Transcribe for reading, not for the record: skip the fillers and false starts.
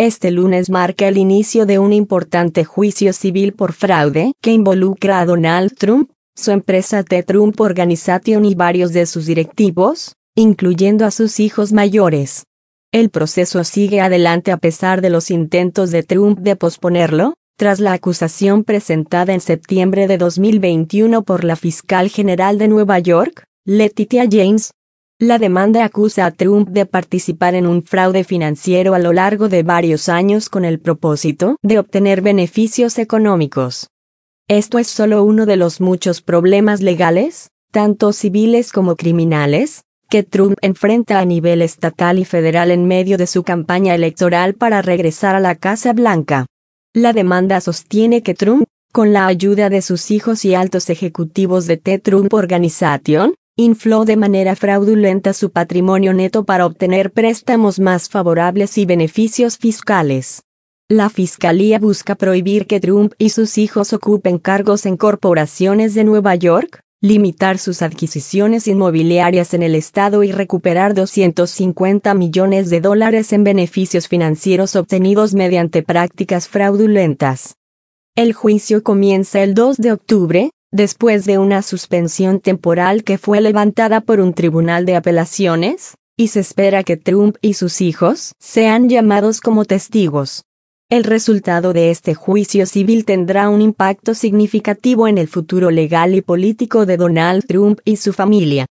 Este lunes marca el inicio de un importante juicio civil por fraude que involucra a Donald Trump, su empresa The Trump Organization y varios de sus directivos, incluyendo a sus hijos mayores. El proceso sigue adelante a pesar de los intentos de Trump de posponerlo, tras la acusación presentada en septiembre de 2021 por la fiscal general de Nueva York, Letitia James. La demanda acusa a Trump de participar en un fraude financiero a lo largo de varios años con el propósito de obtener beneficios económicos. Esto es solo uno de los muchos problemas legales, tanto civiles como criminales, que Trump enfrenta a nivel estatal y federal en medio de su campaña electoral para regresar a la Casa Blanca. La demanda sostiene que Trump, con la ayuda de sus hijos y altos ejecutivos de The Trump Organization, infló de manera fraudulenta su patrimonio neto para obtener préstamos más favorables y beneficios fiscales. La fiscalía busca prohibir que Trump y sus hijos ocupen cargos en corporaciones de Nueva York, limitar sus adquisiciones inmobiliarias en el estado y recuperar $250 millones en beneficios financieros obtenidos mediante prácticas fraudulentas. El juicio comienza el 2 de octubre, después de una suspensión temporal que fue levantada por un tribunal de apelaciones, y se espera que Trump y sus hijos sean llamados como testigos. El resultado de este juicio civil tendrá un impacto significativo en el futuro legal y político de Donald Trump y su familia.